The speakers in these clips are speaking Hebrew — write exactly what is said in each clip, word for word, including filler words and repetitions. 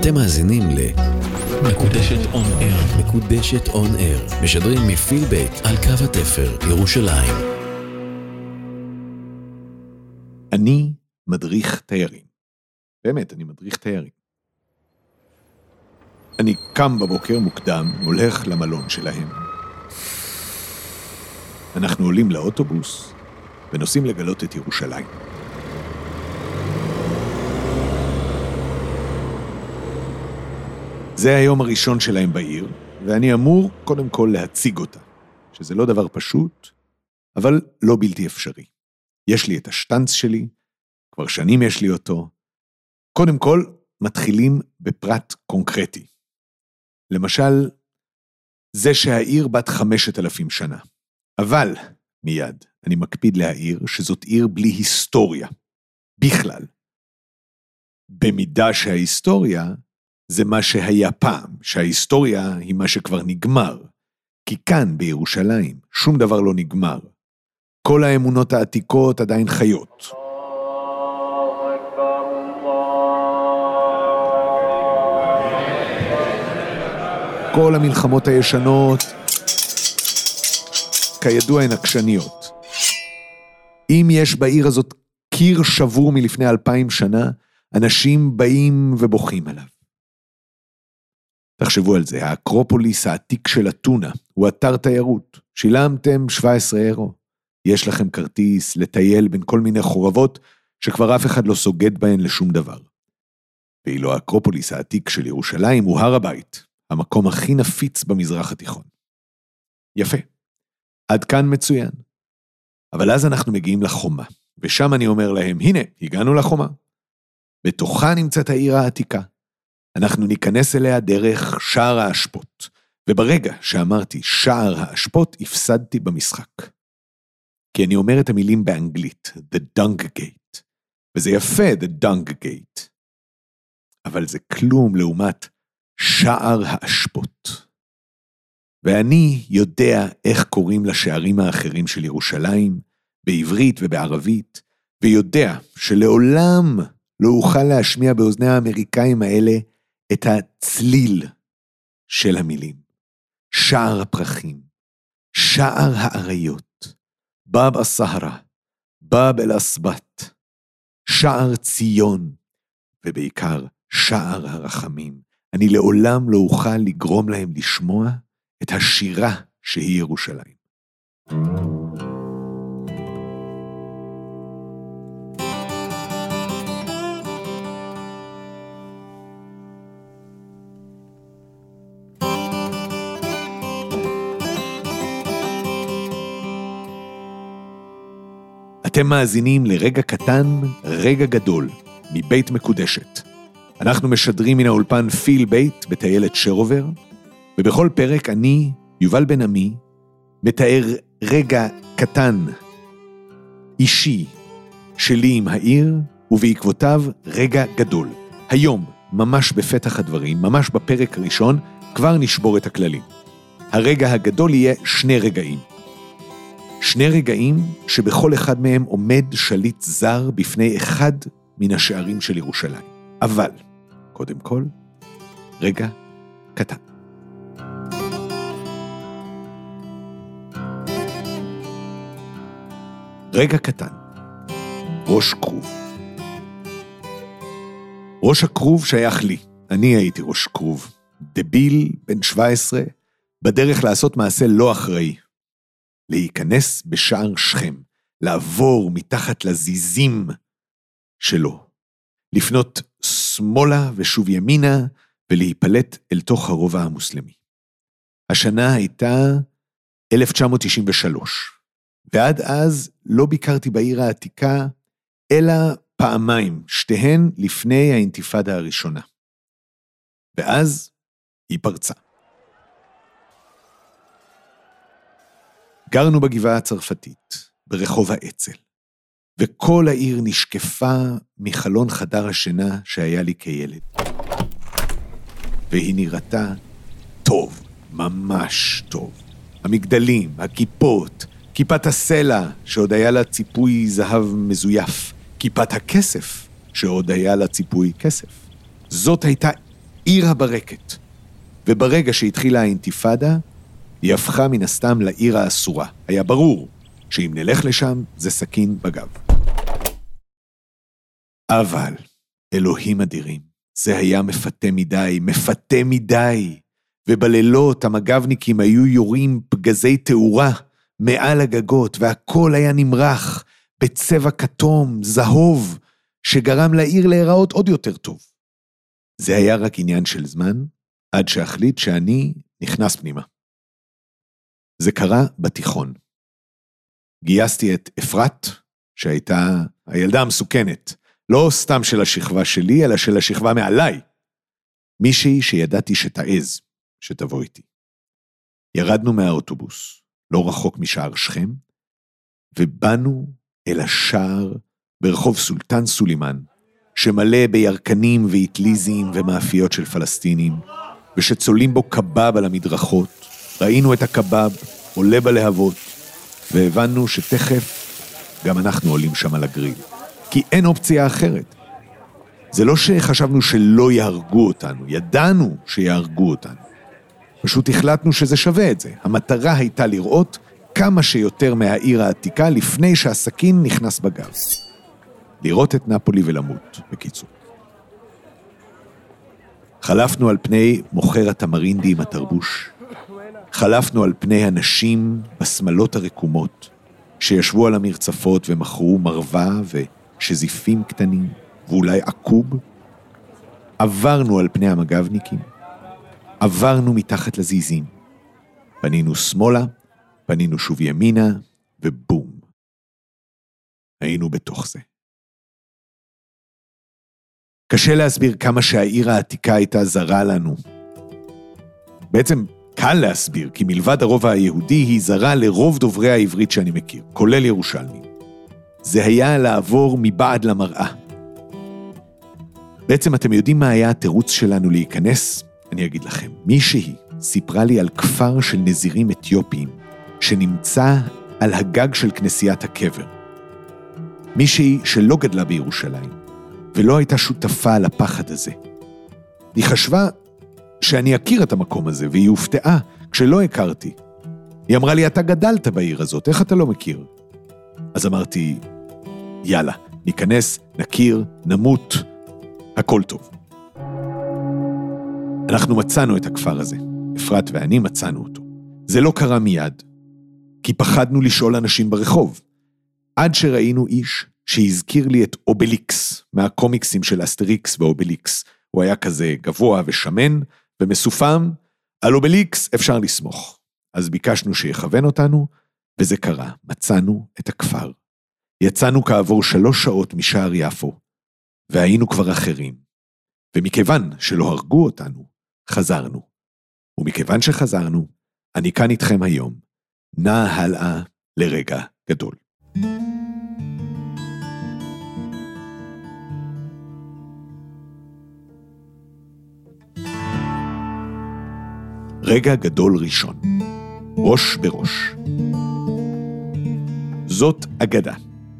אתם מאזינים ל... מקודשת און אר. מקודשת און אר. משדרים מפיל בית על קו התפר, ירושלים. אני מדריך תיירים. באמת, אני מדריך תיירים. אני קם בבוקר מוקדם, הולך למלון שלהם. אנחנו עולים לאוטובוס ונוסעים לגלות את ירושלים. זה היום הראשון שלהם בעיר, ואני אמור קודם כל להציג אותה, שזה לא דבר פשוט, אבל לא בלתי אפשרי. יש לי את השטנץ שלי, כבר שנים יש לי אותו. קודם כל, מתחילים בפרט קונקרטי. למשל, זה שהעיר בת חמשת אלפים שנה. אבל, מיד, אני מקפיד להעיר שזאת עיר בלי היסטוריה. בכלל. במידה שההיסטוריה זה מה שהיה פעם, שההיסטוריה היא מה שכבר נגמר. כי כאן, בירושלים, שום דבר לא נגמר. כל האמונות העתיקות עדיין חיות. כל המלחמות הישנות, כידוע הן עקשניות. אם יש בעיר הזאת קיר שבור מלפני אלפיים שנה, אנשים באים ובוכים עליו. תחשבו על זה, האקרופוליס העתיק של אתונה, הוא אתר תיירות. שילמתם שבע עשרה אירו. יש לכם כרטיס לטייל בין כל מיני חורבות, שכבר אף אחד לא סוגד בהן לשום דבר. ואילו האקרופוליס העתיק של ירושלים הוא הר הבית, המקום הכי נפיץ במזרח התיכון. יפה. עד כאן מצוין. אבל אז אנחנו מגיעים לחומה, ושם אני אומר להם, הנה, הגענו לחומה. בתוכה נמצאת העיר העתיקה. אנחנו ניכנס אליה דרך שער האשפות, וברגע שאמרתי שער האשפות, הפסדתי במשחק. כי אני אומר את המילים באנגלית, the dung gate, וזה יפה, the dung gate. אבל זה כלום לעומת שער האשפות. ואני יודע איך קוראים לשערים האחרים של ירושלים, בעברית ובערבית, ויודע שלעולם לא אוכל להשמיע באוזני האמריקאים האלה את הצליל של המילים. שער הפרחים, שער האריות, בב הסהרה, בב אל אסבת, שער ציון, ובעיקר שער הרחמים. אני לעולם לא אוכל לגרום להם לשמוע את השירה שהיא ירושלים. אתם מאזינים לרגע קטן, רגע גדול, מבית מקודשת. אנחנו משדרים מן האולפן פיל בית בטיילת שרובר, ובכל פרק אני, יובל בן עמי, מתאר רגע קטן, אישי, שלי עם העיר, ובעקבותיו רגע גדול. היום, ממש בפתח הדברים, ממש בפרק הראשון, כבר נשבור את הכללים. הרגע הגדול יהיה שני רגעים. שני רגעים שבכל אחד מהם עומד שליט זר בפני אחד מן השערים של ירושלים. אבל, קודם כל, רגע קטן. רגע קטן. ראש כרוב. ראש הכרוב שייך לי. אני הייתי ראש כרוב. דביל, בן שבע עשרה, בדרך לעשות מעשה לא אחראי. להיכנס בשער שכם, לעבור מתחת לזיזים שלו, לפנות שמאלה ושוב ימינה, ולהיפלט אל תוך הרובע המוסלמי. השנה הייתה אלף תשע מאות תשעים ושלוש, ועד אז לא ביקרתי בעיר העתיקה, אלא פעמיים, שתיהן לפני האינתיפאדה הראשונה. ואז היא פרצה. גרנו בגבעה הצרפתית, ברחוב האצ"ל, וכל העיר נשקפה מחלון חדר השינה שהיה לי כילד. והיא נראתה טוב, ממש טוב. המגדלים, הכיפות, כיפת הסלע שעוד היה לה ציפוי זהב מזויף, כיפת הכסף שעוד היה לה ציפוי כסף. זאת הייתה עיר הברקת. וברגע שהתחילה האינתיפאדה, היא הפכה מן הסתם לעיר האסורה. היה ברור שאם נלך לשם, זה סכין בגב. אבל, אלוהים אדירים, זה היה מפתה מדי, מפתה מדי. ובלילות המגבניקים היו יורים פגזי תאורה מעל הגגות, והכל היה נמרח בצבע כתום, זהוב, שגרם לעיר להיראות עוד יותר טוב. זה היה רק עניין של זמן, עד שהחליט שאני נכנס פנימה. זה קרה בתיכון. גייסתי את אפרת, שהייתה הילדה המסוכנת, לא סתם של השכבה שלי, אלא של השכבה מעליי. מישהי שידעתי שתעז, שתבוא איתי. ירדנו מהאוטובוס, לא רחוק משער שכם, ובאנו אל השער ברחוב סולטן סולימן, שמלא בירקנים ואטליזים ומאפיות של פלסטינים, ושצולים בו קבב על המדרכות. ראינו את הקבב עולה בלהבות, והבנו שתכף גם אנחנו עולים שם על הגריל. כי אין אופציה אחרת. זה לא שחשבנו שלא יהרגו אותנו, ידענו שיהרגו אותנו. פשוט החלטנו שזה שווה את זה. המטרה הייתה לראות כמה שיותר מהעיר העתיקה לפני שהסכין נכנס בגב. לראות את נפולי ולמות, בקיצור. חלפנו על פני מוכר התמרינדי עם התרבוש. חלפנו על פני הנשים בסמלות הרקומות, שישבו על המרצפות ומכרו מרווה ושזיפים קטנים, ואולי עקוב. עברנו על פני המגבניקים. עברנו מתחת לזיזים. פנינו שמאלה, פנינו שוב ימינה, ובום. היינו בתוך זה. קשה להסביר כמה שהעיר העתיקה הייתה זרה לנו. בעצם קל להסביר, כי מלבד הרובע היהודי היא זרה לרוב דוברי העברית שאני מכיר, כולל ירושלמים. זה היה לעבור מבעד למראה. בעצם אתם יודעים מה היה התירוץ שלנו להיכנס? אני אגיד לכם, מישהי סיפרה לי על כפר של נזירים אתיופיים, שנמצא על הגג של כנסיית הקבר. מישהי שלא גדלה בירושלים, ולא הייתה שותפה לפחד הזה. היא חשבה שאני אכיר את המקום הזה, והיא הופתעה כשלא הכרתי. היא אמרה לי, אתה גדלת בעיר הזאת, איך אתה לא מכיר? אז אמרתי, יאללה, ניכנס, נכיר, נמות, הכל טוב. אנחנו מצאנו את הכפר הזה, אפרת ואני מצאנו אותו. זה לא קרה מיד, כי פחדנו לשאול אנשים ברחוב, עד שראינו איש שהזכיר לי את אובליקס, מהקומיקסים של אסטריקס ואובליקס. הוא היה כזה גבוה ושמן ומסופם, על אובליקס אפשר לסמוך. אז ביקשנו שיכוון אותנו, וזה קרה, מצאנו את הכפר. יצאנו כעבור שלוש שעות משער יפו, והיינו כבר אחרים. ומכיוון שלא הרגו אותנו, חזרנו. ומכיוון שחזרנו, אני כאן איתכם היום, נע הלאה לרגע גדול. רגע גדול ראשון, ראש בראש. זאת אגדה.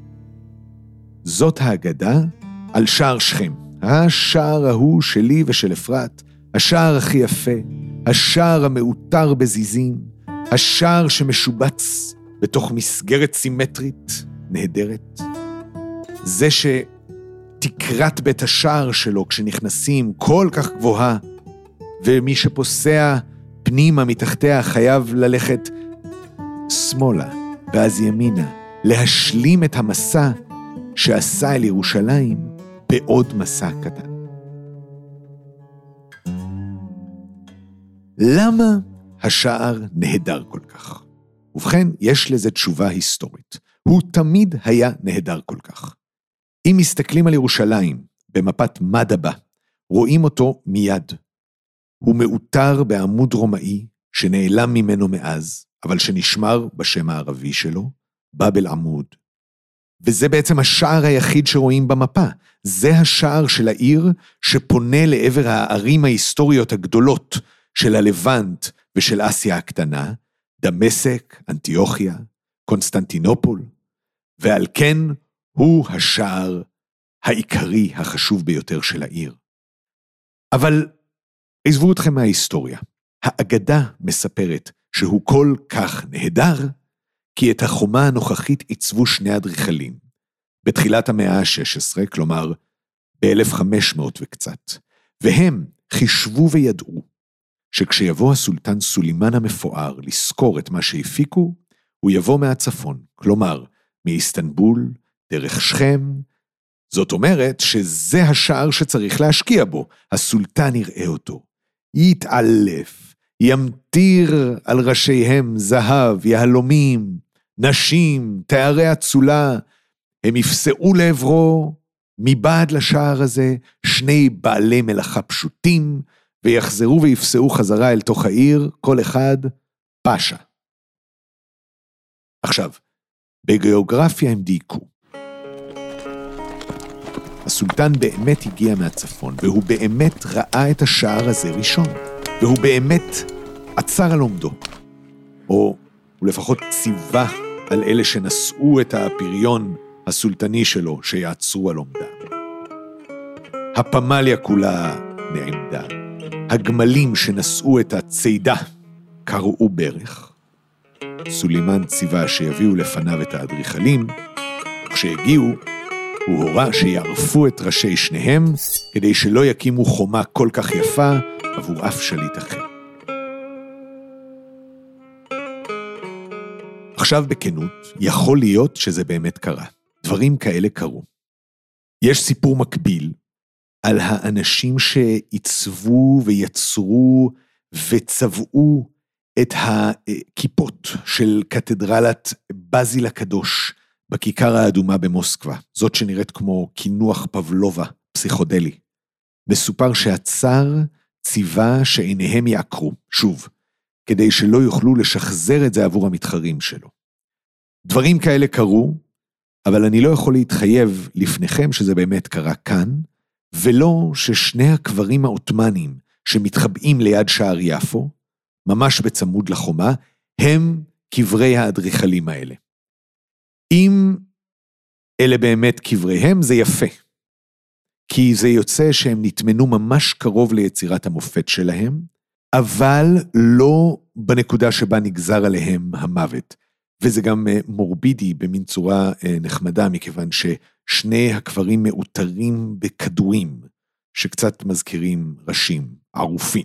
זאת האגדה על שער שכם. השער ההוא שלי ושל אפרת, השער הכי יפה, השער המאותר בזיזים, השער שמשובץ בתוך מסגרת סימטרית נהדרת. זה שתקרת בית השער שלו כשנכנסים כל כך גבוהה, ומי שפוסע פנימה מתחתיה חייב ללכת שמאלה ואז ימינה, להשלים את המסע שעשה אל ירושלים בעוד מסע קטן. למה השער נהדר כל כך? ובכן, יש לזה תשובה היסטורית. הוא תמיד היה נהדר כל כך. אם מסתכלים על ירושלים במפת מדבה, רואים אותו מיד. הוא מאותר בעמוד רומאי שנעלם ממנו מאז, אבל שנשמר בשם הערבי שלו, באבל עמוד. וזה בעצם השער היחיד שרואים במפה. זה השער של העיר שפונה לעבר הערים ההיסטוריות הגדולות של הלבנט ושל אסיה הקטנה, דמשק, אנטיוכיה, קונסטנטינופול, ועל כן הוא השער העיקרי החשוב ביותר של העיר. אבל עזבו אתכם מההיסטוריה. האגדה מספרת שהוא כל כך נהדר, כי את החומה הנוכחית עיצבו שני אדריכלים, בתחילת המאה ה-שש עשרה, כלומר ב-אלף וחמש מאות וקצת, והם חישבו וידעו שכשיבוא הסולטן סולימן המפואר לזכור את מה שהפיקו, הוא יבוא מהצפון, כלומר מאיסטנבול, דרך שכם, זאת אומרת שזה השער שצריך להשקיע בו, הסולטן יראה אותו, יתעלף, ימטיר על ראשיהם זהב, יהלומים, נשים, תארי אצולה, הם יפסעו לעברו, מבעד לשער הזה, שני בעלי מלאכה פשוטים, ויחזרו ויפסעו חזרה אל תוך העיר, כל אחד פשע. עכשיו, בגיאוגרפיה הם דייקו. הסולטן באמת הגיע מהצפון, והוא באמת ראה את השער הזה ראשון, והוא באמת עצר על עומדו, או הוא לפחות ציווה על אלה שנשאו את הפריון הסולטני שלו שיעצרו על עומדם. הפמליה כולה נעמדה, הגמלים שנשאו את הצידה קראו ברך, סולימן ציווה שיביאו לפניו את האדריכלים, כשהגיעו הוא הורה שיערפו את ראשי שניהם, כדי שלא יקימו חומה כל כך יפה עבור אף שליט אחר. עכשיו בכנות, יכול להיות שזה באמת קרה. דברים כאלה קרו. יש סיפור מקביל על האנשים שעיצבו ויצרו וצבעו את הכיפות של קתדרלת בזיל הקדוש בכיכר האדומה במוסקבה, זאת שנראית כמו כינוח פבלובה פסיכודלי. מסופר שהצאר ציווה שעיניהם יעקרו, שוב, כדי שלא יוכלו לשחזר את זה עבור המתחרים שלו. דברים כאלה קרו, אבל אני לא יכול להתחייב לפניכם שזה באמת קרה כאן, ולא ששני הקברים העות'מאנים שמתחבאים ליד שער יפו, ממש בצמוד לחומה, הם קברי האדריכלים האלה. אם אלה באמת קבריהם, זה יפה. כי זה יוצא שהם נתמנו ממש קרוב ליצירת המופת שלהם, אבל לא בנקודה שבה נגזר עליהם המוות. וזה גם מורבידי במין צורה נחמדה, מכיוון ששני הקברים מאותרים בכדורים, שקצת מזכירים ראשים, ערופים.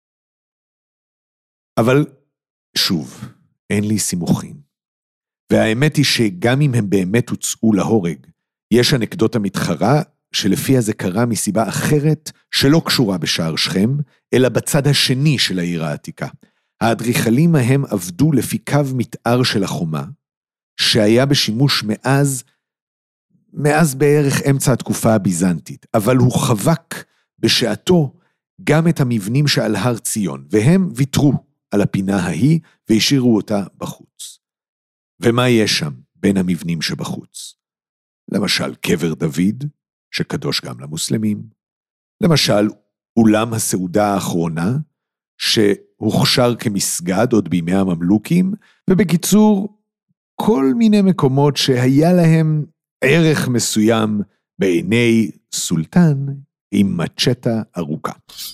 אבל שוב, אין לי סימוכין. והאמת היא שגם אם הם באמת הוצאו להורג, יש אנקדוטה מתחרה, שלפיה זה קרה מסיבה אחרת שלא קשורה בשער שכם, אלא בצד השני של העיר העתיקה. האדריכלים ההם עבדו לפי קו מתאר של החומה, שהיה בשימוש מאז, מאז בערך אמצע התקופה הביזנטית, אבל הוא חבק בשעתו גם את המבנים שעל הר ציון, והם ויתרו על הפינה ההיא והשאירו אותה בחוץ. ומה יש שם בין המבנים שבחוץ? למשל קבר דוד, שקדוש גם למוסלמים, למשל אולם הסעודה האחרונה, שהוכשר כמסגד עוד בימי הממלוכים, ובקיצור, כל מיני מקומות שהיה להם ערך מסוים בעיני סולטן עם מצ'טה ארוכה.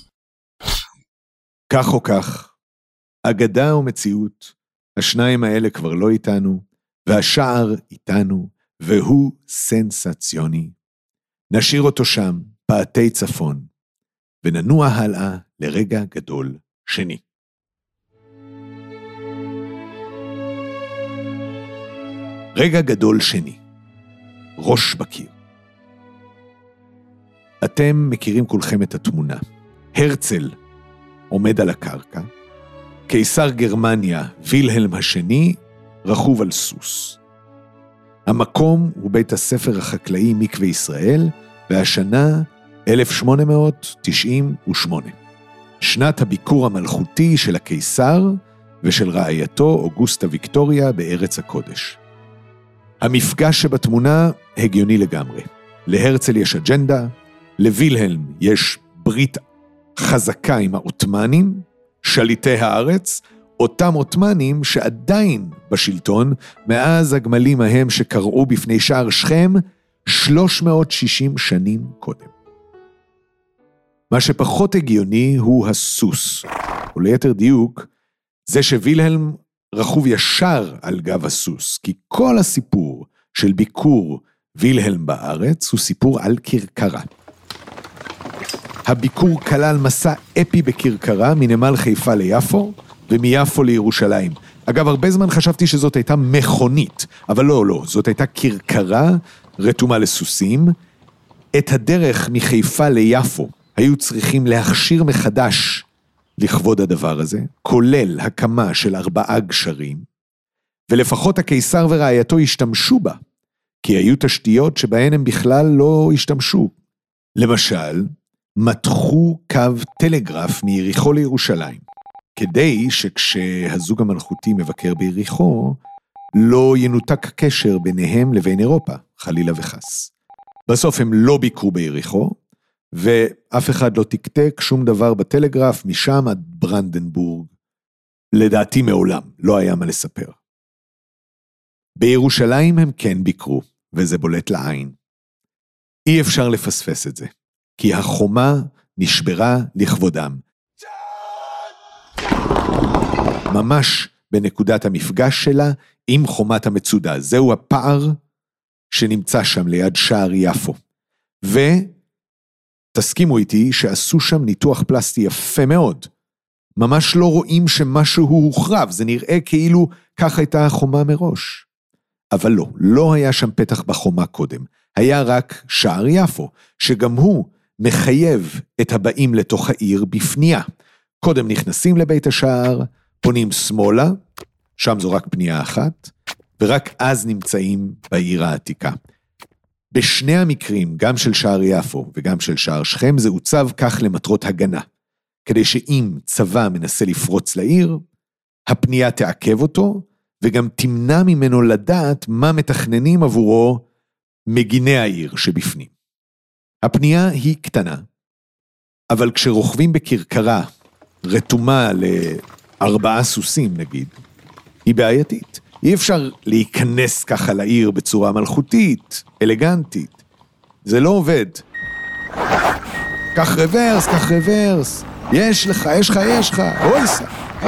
כך או כך, אגדה ומציאות, השניים האלה כבר לא איתנו, והשער איתנו, והוא סנסציוני. נשאיר אותו שם, פעתי צפון, וננוע הלאה לרגע גדול שני. רגע גדול שני, ראש בקיר. אתם מכירים כולכם את התמונה. הרצל עומד על הקרקע, קיסר גרמניה וילהלם השני רכוב על סוס. המקום הוא בית הספר החקלאי מקווה ישראל, והשנה אלף שמונה מאות תשעים ושמונה. שנת הביקור המלכותי של הקיסר ושל רעייתו אוגוסטה ויקטוריה בארץ הקודש. המפגש שבתמונה הגיוני לגמרי. להרצל יש אג'נדה, לווילהלם יש ברית חזקה עם העות'מאנים, שליטי הארץ, אותם עות'מאנים שעדיין בשלטון, מאז הגמלים ההם שקראו בפני שער שכם, שלוש מאות ושישים שנים קודם. מה שפחות הגיוני הוא הסוס, או ליתר דיוק, זה שווילהלם רכוב ישר על גב הסוס, כי כל הסיפור של ביקור וילהלם בארץ הוא סיפור על כרכרה. הביקור כלל מסע אפי בכרכרה מנמל חיפה ליפו, ומיפו לירושלים. אגב, הרבה זמן חשבתי שזאת הייתה מכונית, אבל לא, לא, זאת הייתה כרכרה רתומה לסוסים. את הדרך מחיפה ליפו היו צריכים להכשיר מחדש לכבוד הדבר הזה, כולל הקמה של ארבעה גשרים, ולפחות הקיסר ורעייתו השתמשו בה, כי היו תשתיות שבהן הם בכלל לא השתמשו. למשל, מתחו קו טלגרף מיריחו לירושלים, כדי שכשהזוג המלכותי מבקר ביריחו, לא ינותק קשר ביניהם לבין אירופה, חלילה וחס. בסוף הם לא ביקרו ביריחו, ואף אחד לא תקתק שום דבר בטלגרף, משם עד ברנדנבורג. לדעתי מעולם, לא היה מה לספר. בירושלים הם כן ביקרו, וזה בולט לעין. אי אפשר לפספס את זה, כי החומה נשברה לכבודם. ממש בנקודת המפגש שלה עם חומת המצודה. זהו הפער שנמצא שם ליד שער יפו. ותסכימו איתי שעשו שם ניתוח פלסטי יפה מאוד. ממש לא רואים שמשהו הוחרב, זה נראה כאילו כך הייתה החומה מראש. אבל לא, לא היה שם פתח בחומה קודם. היה רק שער יפו, שגם הוא מחייב את הבאים לתוך העיר בפנייה. קודם נכנסים לבית השער, פונים שמאלה, שם זו רק פנייה אחת, ורק אז נמצאים בעיר העתיקה. בשני המקרים, גם של שער יפו וגם של שער שכם, זה הוצב כך למטרות הגנה, כדי שאם צבא מנסה לפרוץ לעיר, הפנייה תעכב אותו, וגם תמנע ממנו לדעת מה מתכננים עבורו מגיני העיר שבפנים. הפנייה היא קטנה, אבל כשרוכבים בכרכרה רתומה לארבעה סוסים נגיד, היא בעייתית. אי אפשר להיכנס ככה לעיר בצורה מלכותית, אלגנטית. זה לא עובד. כך רוורס, כך רוורס. יש לך, יש לך, יש לך. אוי סע.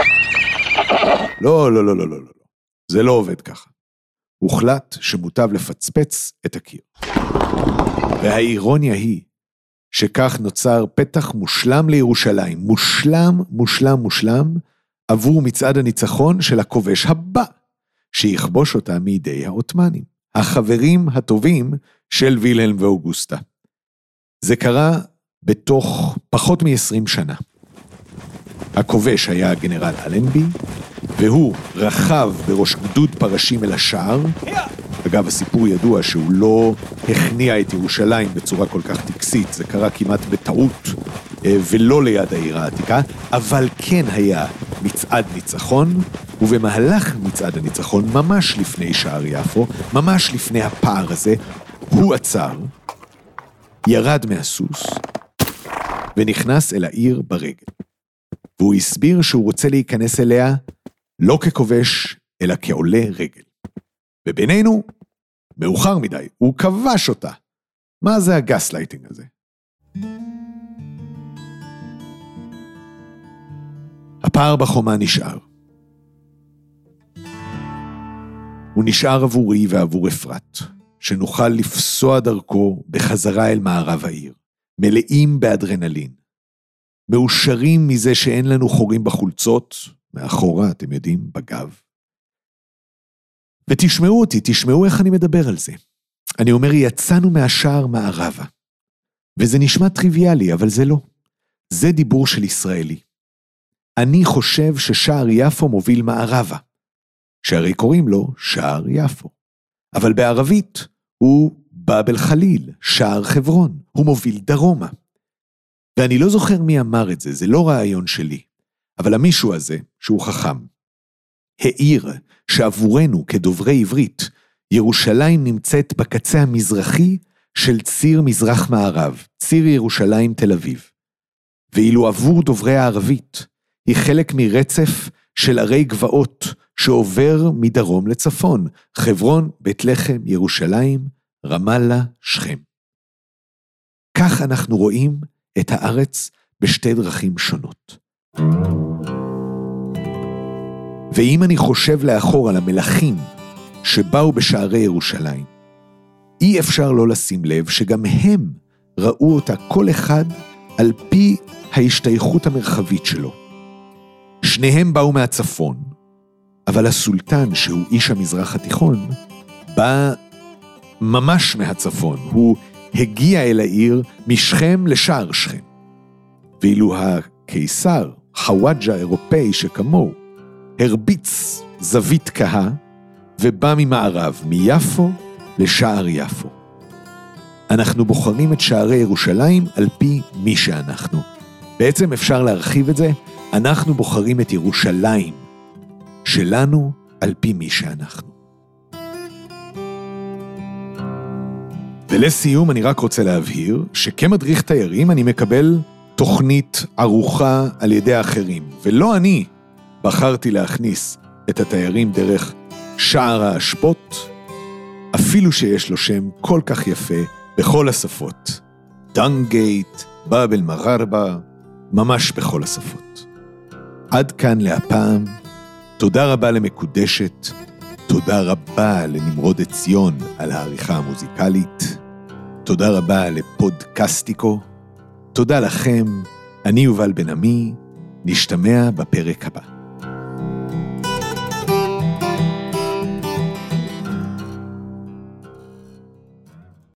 לא, לא, לא, לא, לא, לא. זה לא עובד ככה. הוחלט שמוטב לפצפץ את הקיר. והאירוניה היא שכך נוצר פתח מושלם לירושלים, מושלם, מושלם, מושלם, עבור מצעד הניצחון של הכובש הבא, שיכבוש אותה מידי העות'מאנים, החברים הטובים של וילהלם ואוגוסטה. זה קרה בתוך פחות מ-עשרים שנה. הכובש היה הגנרל אלנבי, והוא רכב בראש גדוד פרשים אל השער. אגב, הסיפור ידוע שהוא לא הכניע את ירושלים בצורה כל כך טקסית, זה קרה כמעט בטעות, ולא ליד העיר העתיקה, אבל כן היה מצעד ניצחון, ובמהלך מצעד הניצחון, ממש לפני שער יפו, ממש לפני הפער הזה, הוא עצר, ירד מהסוס, ונכנס אל העיר ברגל. והוא הסביר שהוא רוצה להיכנס אליה, לא ככובש, אלא כעולה רגל. ובינינו, מאוחר מדי, הוא כבש אותה. מה זה הגסלייטינג הזה? הפער בחומה נשאר. הוא נשאר עבורי ועבור אפרת, שנוכל לפסוע דרכו בחזרה אל מערב העיר, מלאים באדרנלין, מאושרים מזה שאין לנו חורים בחולצות, מאחורה, אתם יודעים, בגב. ותשמעו אותי, תשמעו איך אני מדבר על זה. אני אומר, יצאנו מהשער מערבה. וזה נשמע טריוויאלי, אבל זה לא. זה דיבור של ישראלי. אני חושב ששער יפו מוביל מערבה, שהרי קוראים לו שער יפו. אבל בערבית הוא באבל חליל, שער חברון, הוא מוביל דרומה. ואני לא זוכר מי אמר את זה, זה לא רעיון שלי. אבל המישהו הזה, שהוא חכם, העיר שעבורנו כדוברי עברית, ירושלים נמצאת בקצה המזרחי של ציר מזרח מערב, ציר ירושלים תל אביב. ואילו עבור דוברי הערבית, היא חלק מרצף של ערי גבעות שעובר מדרום לצפון, חברון, בית לחם, ירושלים, רמאללה, שכם. כך אנחנו רואים את הארץ בשתי דרכים שונות. ואם אני חושב לאחור על המלכים שבאו בשערי ירושלים, אי אפשר לא לשים לב שגם הם ראו אותה כל אחד על פי ההשתייכות המרחבית שלו. שניהם באו מהצפון, אבל הסולטן, שהוא איש המזרח התיכון, בא ממש מהצפון. הוא הגיע אל העיר משכם לשער שכם. ואילו הקיסר, חוואג'ה אירופאי שכמוהו, הרביץ זווית קהה, ובא ממערב, מיפו לשער יפו. אנחנו בוחרים את שערי ירושלים על פי מי שאנחנו. בעצם אפשר להרחיב את זה, אנחנו בוחרים את ירושלים שלנו על פי מי שאנחנו. ולסיום אני רק רוצה להבהיר שכמדריך תיירים אני מקבל תוכנית ערוכה על ידי האחרים, ולא אני בחרתי להכניס את התיירים דרך שער האשפות, אפילו שיש לו שם כל כך יפה בכל השפות. דנגייט, באב אל מררבה, ממש בכל השפות. עד כאן להפעם. תודה רבה למקודשת, תודה רבה לנמרוד עציון על העריכה המוזיקלית, תודה רבה לפודקאסטיקו, תודה לכם, אני יובל בן עמי, נשתמע בפרק הבא.